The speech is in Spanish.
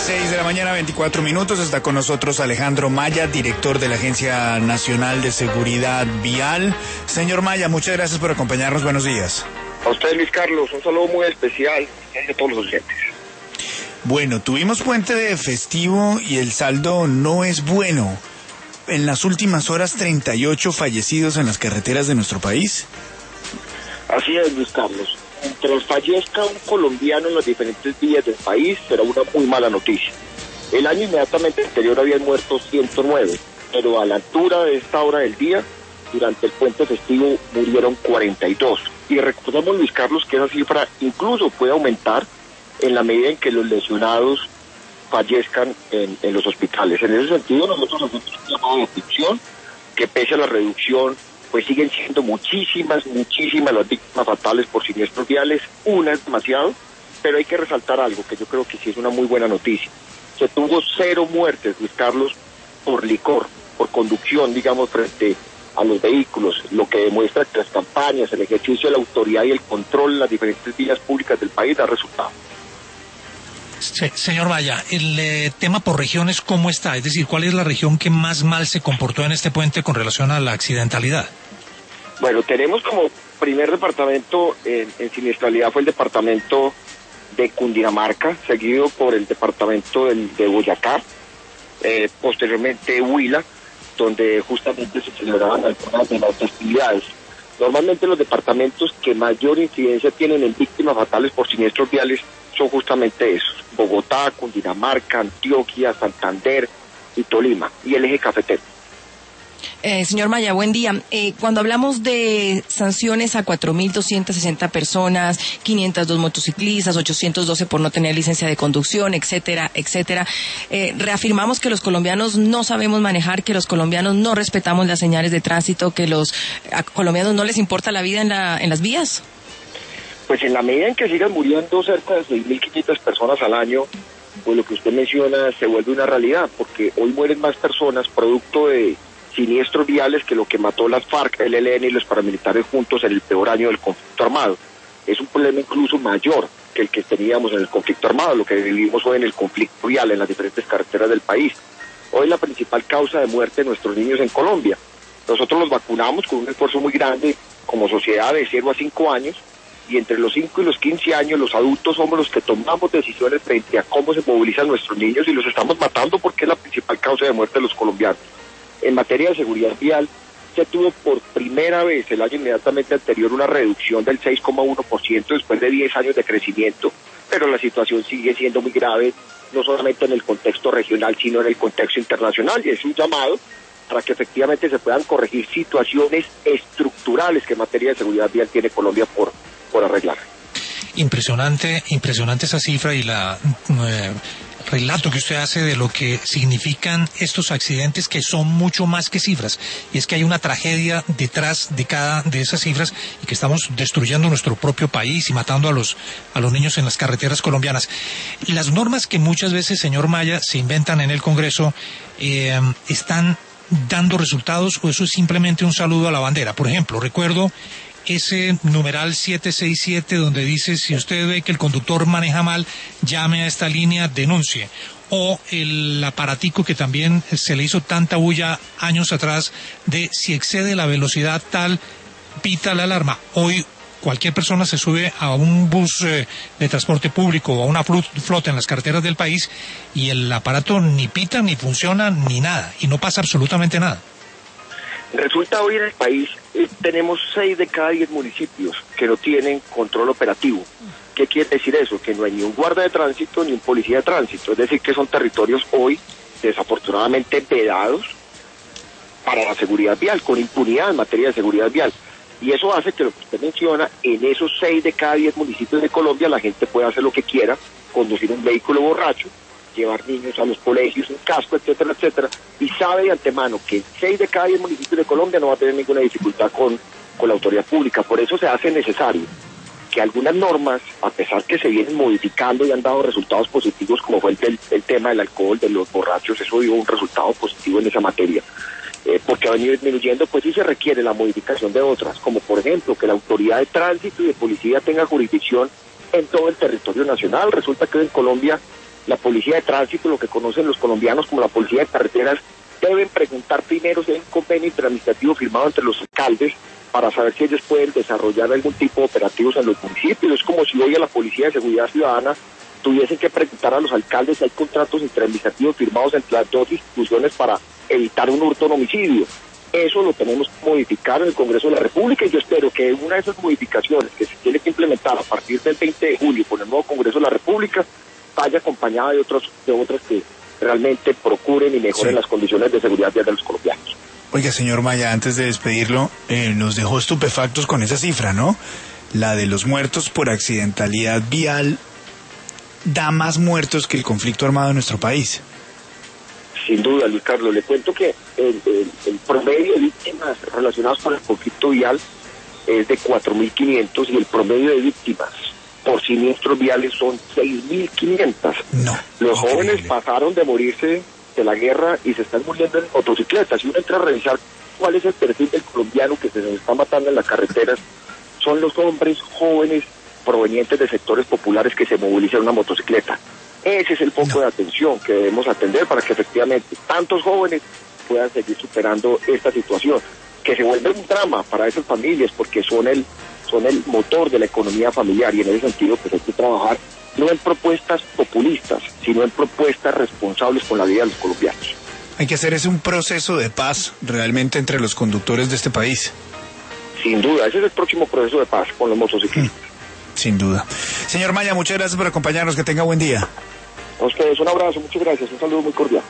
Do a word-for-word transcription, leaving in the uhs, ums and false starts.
seis de la mañana, veinticuatro minutos. Está con nosotros Alejandro Maya, director de la Agencia Nacional de Seguridad Vial. Señor Maya, muchas gracias por acompañarnos. Buenos días. A usted, Luis Carlos, un saludo muy especial de todos los oyentes. Bueno, tuvimos puente de festivo y el saldo no es bueno. En las últimas horas, treinta y ocho fallecidos en las carreteras de nuestro país. Así es, Luis Carlos. Mientras fallezca un colombiano en las diferentes vías del país, será una muy mala noticia. El año inmediatamente anterior habían muerto ciento nueve, pero a la altura de esta hora del día, durante el puente festivo, murieron cuarenta y dos. Y recordemos, Luis Carlos, que esa cifra incluso puede aumentar en la medida en que los lesionados fallezcan en, en los hospitales. En ese sentido, nosotros hacemos un llamado de atención, que pese a la reducción, pues siguen siendo muchísimas, muchísimas las víctimas fatales por siniestros viales. Una es demasiado, pero hay que resaltar algo que yo creo que sí es una muy buena noticia. Se tuvo cero muertes, Luis Carlos, por licor, por conducción, digamos, frente a los vehículos, lo que demuestra que las campañas, el ejercicio de la autoridad y el control en las diferentes vías públicas del país da resultado. Sí, señor Maya, el eh, tema por regiones, ¿cómo está? Es decir, ¿cuál es la región que más mal se comportó en este puente con relación a la accidentalidad? Bueno, tenemos como primer departamento en, en siniestralidad fue el departamento de Cundinamarca, seguido por el departamento del, de Boyacá, eh, posteriormente Huila, donde justamente se celebraban algunas de las festividades. Normalmente los departamentos que mayor incidencia tienen en víctimas fatales por siniestros viales son justamente esos: Bogotá, Cundinamarca, Antioquia, Santander y Tolima, y el eje cafetero. Eh, señor Maya, buen día. Eh, cuando hablamos de sanciones a cuatro mil doscientas sesenta personas, quinientos dos motociclistas, ochocientos doce por no tener licencia de conducción, etcétera, etcétera, eh, reafirmamos que los colombianos no sabemos manejar, que los colombianos no respetamos las señales de tránsito, que los a colombianos no les importa la vida en, la, en las vías. Pues en la medida en que sigan muriendo cerca de seis mil quinientas personas al año, pues lo que usted menciona se vuelve una realidad, porque hoy mueren más personas producto de siniestros viales que lo que mató las FARC, el E L N y los paramilitares juntos en el peor año del conflicto armado. Es un problema incluso mayor que el que teníamos en el conflicto armado, lo que vivimos hoy en el conflicto vial en las diferentes carreteras del país. Hoy la principal causa de muerte de nuestros niños en Colombia. Nosotros los vacunamos con un esfuerzo muy grande como sociedad de cero a cinco años, y entre los cinco y los quince años los adultos somos los que tomamos decisiones frente a cómo se movilizan nuestros niños, y los estamos matando porque es la principal causa de muerte de los colombianos. En materia de seguridad vial, se tuvo por primera vez el año inmediatamente anterior una reducción del seis coma uno por ciento después de diez años de crecimiento, pero la situación sigue siendo muy grave, no solamente en el contexto regional, sino en el contexto internacional, y es un llamado para que efectivamente se puedan corregir situaciones estructurales que en materia de seguridad vial tiene Colombia por, por arreglar. Impresionante, impresionante esa cifra y la eh, relato que usted hace de lo que significan estos accidentes, que son mucho más que cifras, y es que hay una tragedia detrás de cada de esas cifras y que estamos destruyendo nuestro propio país y matando a los a los niños en las carreteras colombianas. Las normas que muchas veces, señor Maya, se inventan en el Congreso eh, están dando resultados, o eso es simplemente un saludo a la bandera. Por ejemplo, recuerdo ese numeral siete seis siete donde dice: si usted ve que el conductor maneja mal, llame a esta línea, denuncie. O el aparatico que también se le hizo tanta bulla años atrás de: si excede la velocidad tal, pita la alarma. Hoy cualquier persona se sube a un bus eh, de transporte público o a una flota en las carreteras del país y el aparato ni pita, ni funciona, ni nada, y no pasa absolutamente nada. Resulta hoy en el país eh, tenemos seis de cada diez municipios que no tienen control operativo. ¿Qué quiere decir eso? Que no hay ni un guarda de tránsito ni un policía de tránsito. Es decir, que son territorios hoy desafortunadamente vedados para la seguridad vial, con impunidad en materia de seguridad vial. Y eso hace que lo que usted menciona, en esos seis de cada diez municipios de Colombia, la gente puede hacer lo que quiera, conducir un vehículo borracho, llevar niños a los colegios, un casco, etcétera, etcétera, y sabe de antemano que seis de cada diez municipios de Colombia no va a tener ninguna dificultad con, con la autoridad pública. Por eso se hace necesario que algunas normas, a pesar que se vienen modificando y han dado resultados positivos, como fue el, el, el tema del alcohol, de los borrachos, eso dio un resultado positivo en esa materia, eh, porque ha venido disminuyendo, pues sí se requiere la modificación de otras, como por ejemplo que la autoridad de tránsito y de policía tenga jurisdicción en todo el territorio nacional. Resulta que en Colombia la policía de tránsito, lo que conocen los colombianos como la policía de carreteras, deben preguntar primero si hay un convenio interadministrativo firmado entre los alcaldes para saber si ellos pueden desarrollar algún tipo de operativos en los municipios. Es como si hoy a la Policía de Seguridad Ciudadana tuviesen que preguntar a los alcaldes si hay contratos interadministrativos firmados entre las dos instituciones para evitar un hurto o un homicidio. Eso lo tenemos que modificar en el Congreso de la República, y yo espero que una de esas modificaciones que se tiene que implementar a partir del veinte de julio con el nuevo Congreso de la República vaya acompañada de otros de otras que realmente procuren y mejoren sí. las condiciones de seguridad vial de los colombianos. Oiga, señor Maya, antes de despedirlo, eh, nos dejó estupefactos con esa cifra, ¿no? La de los muertos por accidentalidad vial da más muertos que el conflicto armado en nuestro país. Sin duda, Luis Carlos, le cuento que el, el, el promedio de víctimas relacionadas con el conflicto vial es de cuatro mil quinientos y el promedio de víctimas por siniestros viales son seis mil quinientos. No, Los increíble. jóvenes pasaron de morirse de la guerra y se están muriendo en motocicletas. Si uno entra a revisar cuál es el perfil del colombiano que se nos está matando en las carreteras, son los hombres jóvenes provenientes de sectores populares que se movilizan en una motocicleta. Ese es el foco no. de atención que debemos atender para que efectivamente tantos jóvenes puedan seguir superando esta situación, que se vuelve un drama para esas familias porque son el, son el motor de la economía familiar, y en ese sentido pues hay que trabajar no en propuestas populistas, sino en propuestas responsables con la vida de los colombianos. Hay que hacer ese un proceso de paz realmente entre los conductores de este país. Sin duda, ese es el próximo proceso de paz con los motociclistas. Sin duda. Señor Maya, muchas gracias por acompañarnos, que tenga buen día. A ustedes un abrazo, muchas gracias, un saludo muy cordial.